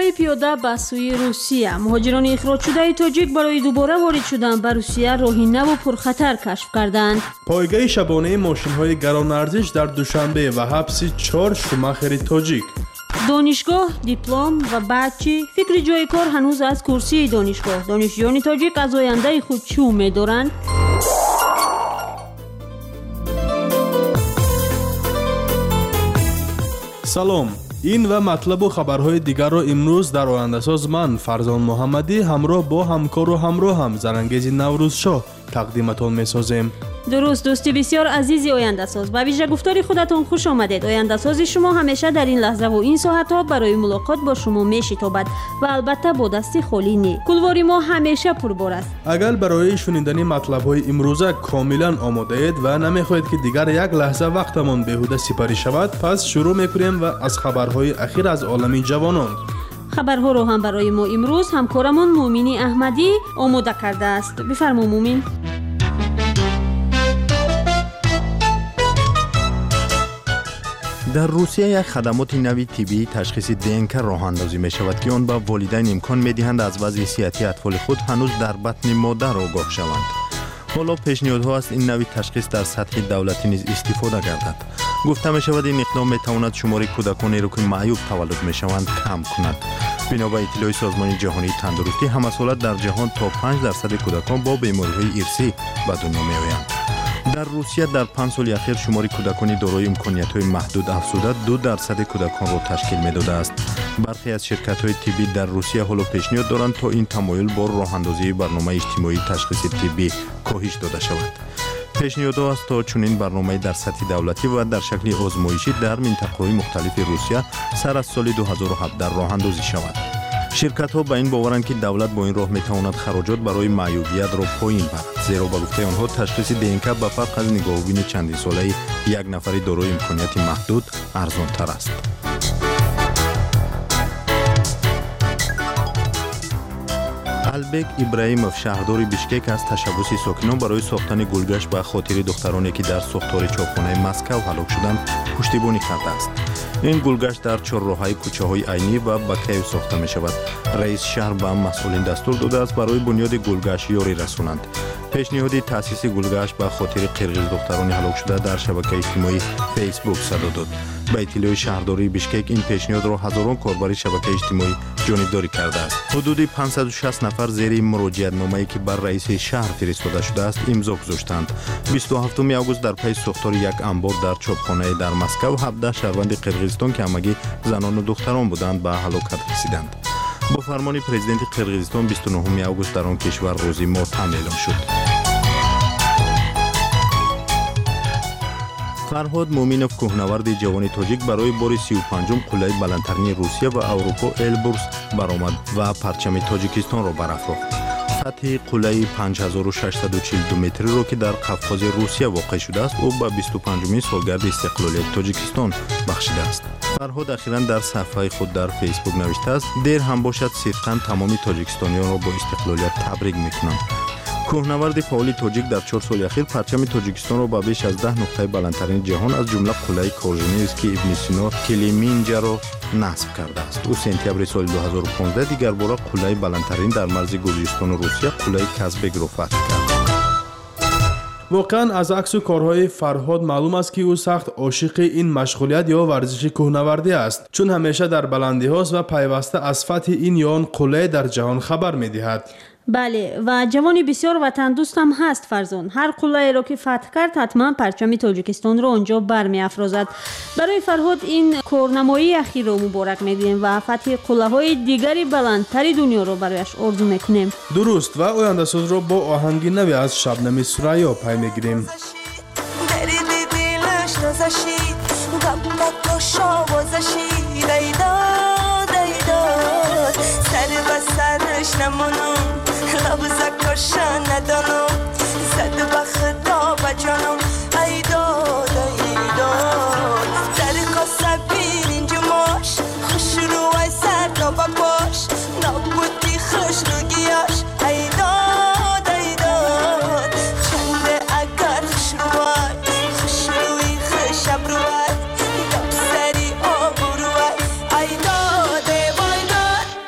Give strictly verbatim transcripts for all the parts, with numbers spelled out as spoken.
سفرهای پیاده به سوی روسیه. مهاجران اخراج شده تاجیک برای دوباره وارد شدن به روسیه راهی نو و پرخطر کشف کردند. پایگاه شبانه ماشین‌های گران ارزش در دوشنبه و حبس چهار شوماخر تاجیک. دانشگاه، دیپلم و بعد چی؟ فکر جای کار هنوز از کرسی دانشگاه. دانشجویان تاجیک از آینده خود چه امید دارند؟ سلام، این و مطلب و خبرهای دیگر را امروز در آینده‌ساز من فرزان محمدی همراه با همکار و همراه هم زرنگیز نوروز شاه تقدیمتان می‌سازیم. درست دوستی بسیار عزیزی آینده ساز، با ویژه گفتاری خودتان خوش آمدید. آینده ساز شما همیشه در این لحظه و این ساعت ها برای ملاقات با شما میشتابد و البته با دستی خالی نی. کلوار ما همیشه پربار است. اگر برای شنیدن مطلب های امروزه کاملا آماده اید و نمیخواهید که دیگر یک لحظه وقتمان بیهوده سپری شود، پس شروع میکنیم و از خبرهای اخیر از عالم جوانان. خبرها رو هم برای ما امروز همکارمون مومینی احمدی آماده کرده است. بفرما مومین. در روسیه یک خدمات نوی طبی تشخیص دی‌ان‌کی راه اندازی می شود که آن به والدین امکان می دهند از وضع صحتی اطفال خود هنوز در بطن مادر آگاه شوند. حالا پیشنهادها است این نوی تشخیص در سطح دولتی نیز استفاده گردد. گفته می شود این اقدام می تواند شمار کودکانی را که معیوب تولد می شوند کم کند. بنابر اطلاع سازمان جهانی تندرستی، همسالت در جهان تا پنج درصد کودکان با بیماری‌های ارثی به دنیا می آیند. در روسیه در پنج سال اخیر شمار کودکان دارای امکانیت‌های محدود افزوده دو درصد کودکان را تشکیل می‌داده است. برخی از شرکت‌های طبی در روسیه حالا پیشنهاد دارند تا این تمایل با راه‌اندازی برنامه اجتماعی تشخیص طبی کاهش داده شود. پیشنهاد است تا چنین برنامه در سطح دولتی و در شکل آزمایشی در مناطق مختلف روسیه سر از سال دو هزار و هفده راه‌اندازی شود. شرکت‌ها با این باورند که دولت با این راه می‌تواند خراجات برای معیوبیت را پایین برد، زیرا با گفته آنها تشخیص دی‌ان‌کی به فرق از نگاه‌بین چندین ساله یک نفری دارای امکانیت محدود ارزان‌تر است. البک ابراهیموف شهردار بیشکک از تشبث ساکنان برای ساختن گلگشت به خاطر دخترانی که در ساختار چاپخانه مسکو هلاک شدند پشتیبانی کرده است. این گلگشت در چهارراه‌های کوچه‌های عینی و بکیو ساخته می شود. رئیس شهر به مسئولین دستور داده است برای بنیاد گلگشت یاری رسانند. پیشنهاد تأسیس گلگشت به خاطر قرقیز دختران هلاک شده در شبکه اجتماعی فیسبوک صدا داد. به اطلاع شهرداری بیشکک این پیشنهاد را هزاران کاربر شبکه اجتماعی جانبداری کرده است. حدود پانصد و شصت نفر زیر مراجعت نامه‌ای که بر رئیس شهر فرستاده شده است امضا گذاشتند. بیست و هفتم آگوست در پی ساختار یک انبار در چاپخانه در مسکو هفده شهروند قرقیزستان که همگی زنان و دختران بودند به هلاکت رسیدند. با فرمان پرزیدنت قرقیزستان بیست و نهم آگوست در آن کشور روزی ماتم اعلام شد. فرهاد مومینوف کوهنورد جوان تاجیک برای بار سی و پنجم قله بلندترین روسیه و اروپا البرز برآمد و پرچم تاجیکستان را برافراخت. سطح قله پنج هزار و ششصد و چهل و دو متری را که در قفقاز روسیه واقع شده است او به بیست و پنجمین سالگرد استقلالیت تاجیکستان بخشیده است. فرهاد اخیراً در صفحه خود در فیسبوک نوشته است دیر هم باشد صدقاً تمام تاجیکستانیان را با استقلالیت تبریک میکنم. کوهنورد فعال تاجیک در چهار سال اخیر پرچم تاجیکستان را به بیش از ده نقطه بلندترین جهان از جمله قله کارژنیوسکی ابن سینا کلیمینجا را نصب کرده است. او سپتامبر سال دو هزار و پانزده دیگر بار قله بلندترین در مرز گرجستان و روسیه قله کازبگ را فتح کرد. واقعا از عکس و کارهای فرهاد معلوم است که او سخت عاشق این مشغولیت یا ورزش کوهنوردی است، چون همیشه در بلندی هاست و پیوسته از فتح این یا آن قله در جهان خبر می‌دهد. بله و جوانی بسیار وطن دوست هم هست فرزان. هر قله را که فتح کرد حتما پرچم تاجیکستان را آنجا برمی افرازد. برای فرهاد این کارنمایی اخیر را مبارک میگوییم و فتح قله های دیگری بلندتر دنیا را برایش آرزو میکنیم. درست و آینده ساز را با آهنگی نوی از شبنم سریا پی میگیریم. لبزه کشن ندانم زد به خدا و جانم ای داد ای داد در کاسه بیر اینجا ماش خوش رو ای سر نابا باش نبودی خوش رو گیاش ای داد ای داد چنده اگر خوش رو ای خوش روی خوش ابرو ای دب سری آبرو ای ای داد ای وای داد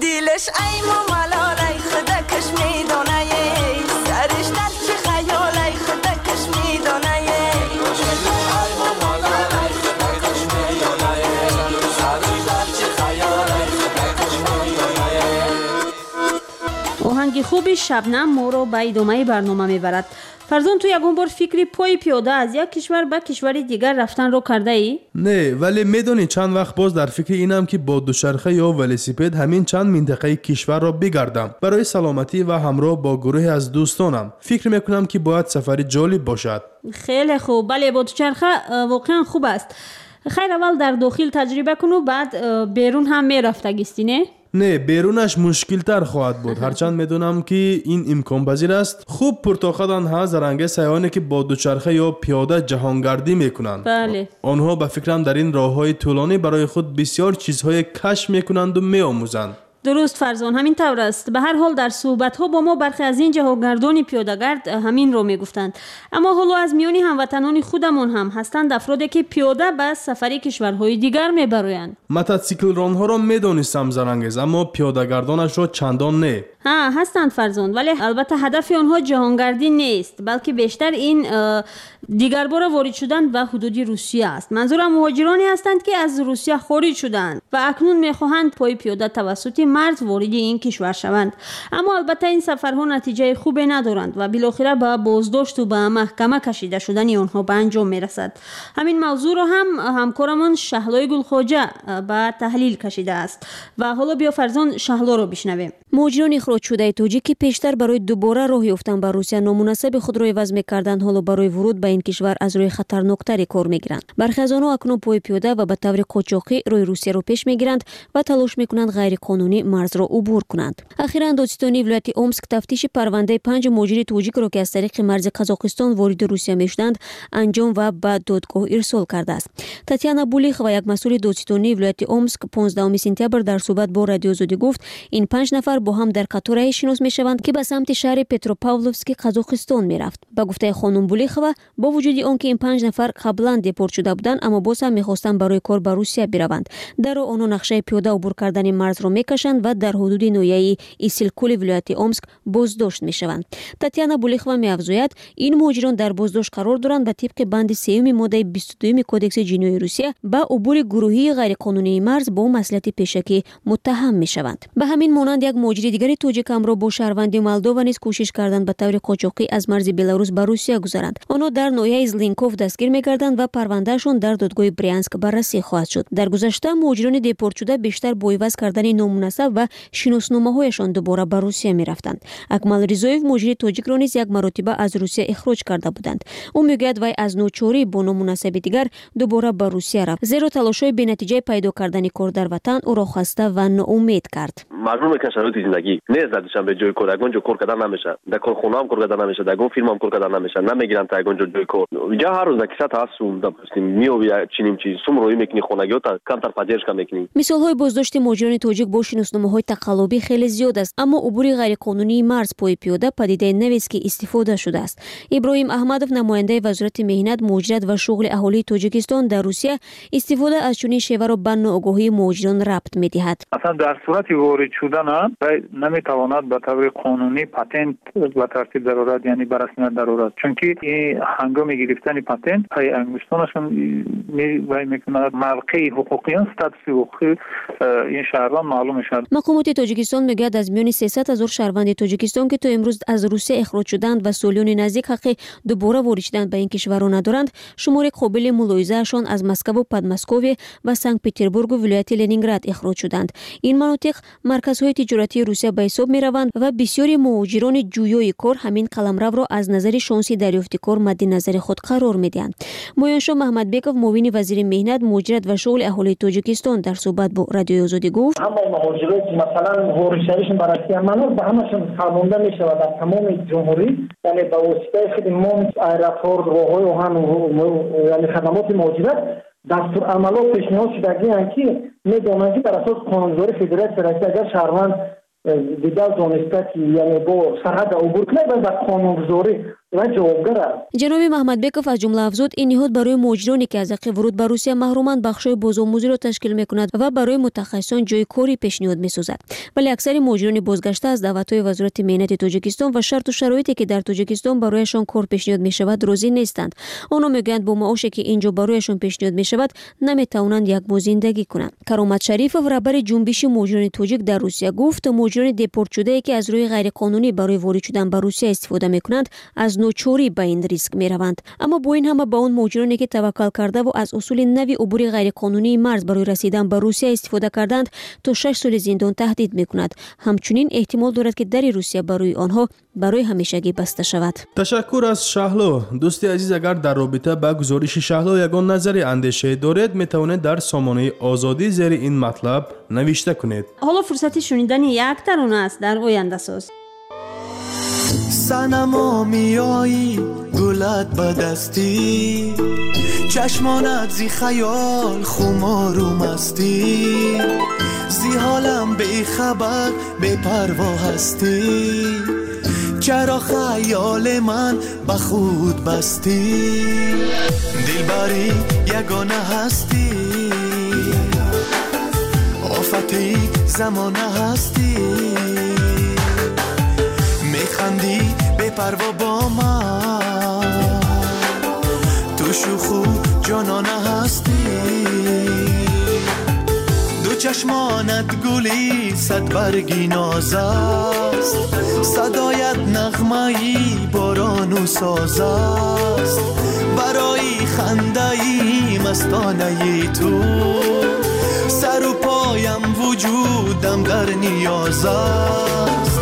دیلش ای مملال ای خدا کش میدونه سرش در چه خیال ای خدا کش میدونه آهنگ خوبی شبنم ما رو به ادامه برنامه میبرد. فرزان تو یکون بار فکری پای پیاده از یک کشور به کشور دیگر رفتن رو کرده ای؟ نه، ولی میدونی چند وقت باز در فکر اینم که با دوچرخه یا ولسیپد همین چند منطقه کشور را بگردم برای سلامتی و همراه با گروه از دوستانم. فکر میکنم که باید سفری جالب باشد. خیلی خوب. بله، با دوچرخه واقعا خوب است. خیر اول در داخل تجربه کن و بعد بیرون هم میرفتگیستی نه؟ نه، بیرونش مشکل تر خواهد بود. هرچند میدونم که این امکان پذیر است. خوب پرتاخدان ها زرنگ سیاحانی که با دوچرخه یا پیاده جهانگردی میکنند. بله. آنها به فکرم در این راههای طولانی برای خود بسیار چیزهای کشف میکنند و میآموزند. درست فرزان، همین طور است. به هر حال در صحبت ها با ما برخی از این جهانگردان پیاده‌گرد همین رو میگفتند. اما حالا از میانی هموطنان خودمون هم هستند افرادی که پیاده به سفری کشورهای دیگر میبرویند. موتورسیکل رانها را میدونستم زرنگز، اما پیاده‌گردانش را چندان نه. ها هستند فرزان، ولی البته هدف آنها جهانگردی نیست، بلکه بیشتر این دیگر بار وارد شدن به حدود روسیه است. منظورم مهاجرانی هستند که از روسیه خارج شدند و اکنون میخواهند پای پیاده توسط مرز وارد این کشور شوند. اما البته این سفرها نتیجه خوبی ندارند و بالاخره به بازداشت و به محکمه کشیده شدن آنها به انجام میرسد. همین موضوع را هم همکارمان شهلای گلخواجه به تحلیل کشیده است و حالا بیا فرزان شهلا رو بشنویم. مهاجران اخراج شده تاجیکی پیشتر برای دوباره راه یافتن به روسیه نامناسب خود را عوض می‌کردند، حالا برای ورود به این کشور از روی خطرناکتری کار می‌گیرند. برخی از آنها اکنون پای پیاده و به طور قاچاقی روی روسیه را پیش می‌گیرند و تلاش می‌کنند غیر قانونی مرز را عبور کنند. اخیراً دادستانی ولایت امسک تفتیش پرونده پنج مهاجر تاجیک را که از طریق مرز قزاقستان وارد روسیه می‌شدند انجام و به دادگاه ارسال کرده است. تاتیانا بولیخ و یک مسئول دادستانی ولایت امسک پانزدهم سپتامبر در صحبت با رادیو آزادی گفت این پنج نفر با هم در قطاری شناس میشوند که به سمت شهر پتروپاولوفسک قزاقستان میرفت. به گفته خانم بولیخوا با وجود آنکه این پنج نفر قبلا دیپورت شده بودند اما باز هم میخواستند برای کار به روسیه بروند. در آنها نقشه پیاده عبور کردن مرز را میکشند و در حدود نویای ایسیلکول ولایت امسک بازداشت میشوند. تاتیانا بولیخوا میافزاید این مهاجران در بازداشت قرار دارند و طبق بند سوم ماده بیست و دو کدکس جنایی روسیه با عبور گروهی غیرقانونی مرز با مصلحت پیشکی متهم میشوند. به همین مانند یک مهاجر دیگری توجیک هم را با شهروندی مولدووا نیز کوشش کردند به طور قاچاقی از مرز بلاروس به روسیه گذرند. آنها در ناحیه زلینکوف دستگیر می‌گردند و پروندهشان در دادگاه بریانسک بررسی خواهد شد. در گذشته مهاجران دیپورت شده بیشتر با عوض کردن نامناسب و شناسنامه‌هایشان دوباره به روسیه می‌رفتند. اکمل رضایف مهاجر تاجیک را نیز یک مرتبه از روسیه اخراج کرده بودند. او میگوید وی از ناچاری با نامناسب دیگر دوباره به روسیه رفت، زیرا تلاش‌های بی‌نتیجه پیدا کردن کار در وطن او را خسته و ناامید کرد. مجبور میکنن شرایط زندگی نه زدشن به جای کار اگون جو کار کردن نمیشه، در کارخونه هم کار کردن نمیشه، در گون فیلم هم کار کردن نمیشه، نمیگیرن تا اگون جو جای کار. یا هر روز کیسه هستم دپستیم میوی چنین چیز سوم روی میکنی خونگی تا کمتر پادرش میکنی. مثال‌های بازداشت مهاجران تاجیک با شناسنامه‌های تقلبی خیلی زیاد است، اما عبور غیرقانونی مرز پای پیاده پدیده نوی است که استفاده شده است. ابراهیم احمدوف نماینده وزارت مهنت، مهاجرت و شغل اهالی تاجیکستان در روسیه استفاده از چنین شیوه را به ناآگاهی مهاجران ربط می‌دهد. اصلا در صورت وارد شدن نمیتواند به طور قانونی پاتنت به ترتیب ضرورت یعنی به رسمیت ضرورت، چون که این هنگام گرفتن پاتنت پای انگشتانشون می وای میکنه موقع حقوقیان استاتوس حقوقی این شهروند معلوم شد. مقامات تاجیکستان میگوید از میان سیصد هزار شهروند تاجیکستان که تا امروز از روسیه اخراج شدند و سالیان نزدیک حق دوباره وارد شدن به این کشور را ندارند، شمار قابل ملاحظه‌شان از مسکو و پدمسکوی و سنت پترزبورگ و ولایت لنینگراد اخراج شدند. این مناطق مرکزهای تجارتی روسیه به حساب می روند و بسیاری مهاجران جویای کار همین قلمرو را از نظر شانسی دریافت کار مد نظر خود قرار می دهند. مویانشاه محمدبکov معاون وزیر مهنت، مهاجرت و شغل اهالی تاجیکستان در صحبت با رادیو آزادی گفت: همه مهاجرات مثلا ورشریشون برای عمل به همشون فرمانده می شود در تمام جمهوری، یعنی با واسطه خدمات ایرپورت راههای و هم یعنی خدمات مهاجرت دستور عملات پیشنهاد شدگی هستند که می‌دانند که بر اساس قانون‌گذاری فدراسیون رئیس اگر شهروند دیگر دانسته که یعنی با سرحد عبور کنه باید در قانون‌گذاری و جوابگر است. جناب محمدبکов از جمله افزود این نهاد برای مهاجرانی که از حق ورود به روسیه محرومند بخشای بازآموزی را تشکیل می‌کند و برای متخصصان جای کاری پیشنهاد می‌سازد. ولی اکثر مهاجران بازگشته از دعوت‌های وزارت مهنت تاجیکستان و شرط و شرایطی که در تاجیکستان برایشان کار پیشنهاد می‌شود راضی نیستند. آنها میگویند با معاشی که اینجا برایشان پیشنهاد می‌شود نمی‌توانند یک ماه زندگی کنند. کرامت شریفov رهبر جنبش مهاجران تاجیک در روسیه گفت مهاجران دیپورت شده که از روی غیرقانونی برای وارد شدن به روسیه استفاده می‌کنند از نوچوری به این ریسک می‌روند. اما با این همه با اون مهاجرانی که توکل کرده و از اصول نوی عبور غیرقانونی مرز برای رسیدن به روسیه استفاده کردند تا شش سال زندان تهدید می‌کند. همچنین احتمال دارد که در روسیه برای آنها برای همیشگی بسته شود. تشکر از شهلا. دوستی عزیز اگر در رابطه با گزارش شهلا یگان نظری اندیشه دارید میتوانید در سامانه آزادی زیر این مطلب نوشته کنید. حالا فرصت شنیدن یک ترانه است در آینده ساز. سنما میایی گلت بدستی چشمانت زی خیال خمار و مستی زی حالم بی خبر بی پروا هستی چرا خیال من به خود بستی دلبری یگانه هستی آفتی زمانه هستی میخندی بی پروا با من تو شوخو جانانه هستی دو چشمانت گلی صد برگی ناز است صدایت نغمه‌ای باران و ساز است برای خنده‌ای مستانه تو سر و پایم وجودم در نیاز است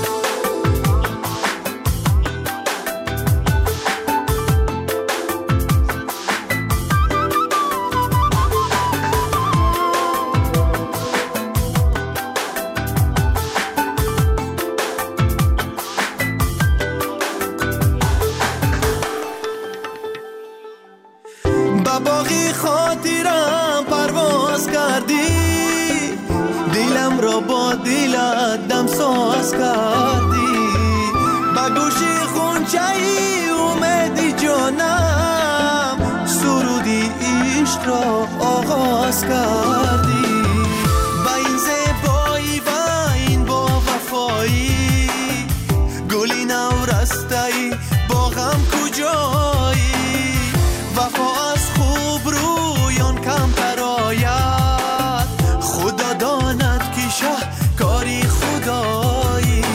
باقی خاطرم پرواز کردی دلم را با دلت دم ساز کردی با گوشی خونچه‌ای اومدی جانم سرودی عشق را آغاز کردی با این زیبایی و این با وفایی گلی نو رسته‌ای باغم کجایی وفا از خوب رویان کم ترایت خدا داند که شه کاری خدایی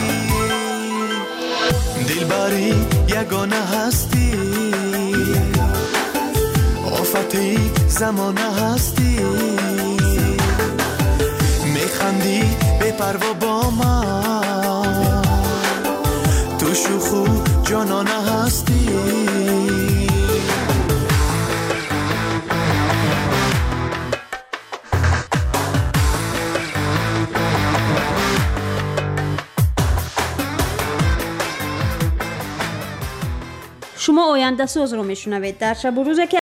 دلبری یگانه هستی آفتی زمانه هستی میخندی بی پروا با من تو شوخو جانانه هستی شما آینده ساز رو میشنوید در شب و روزی که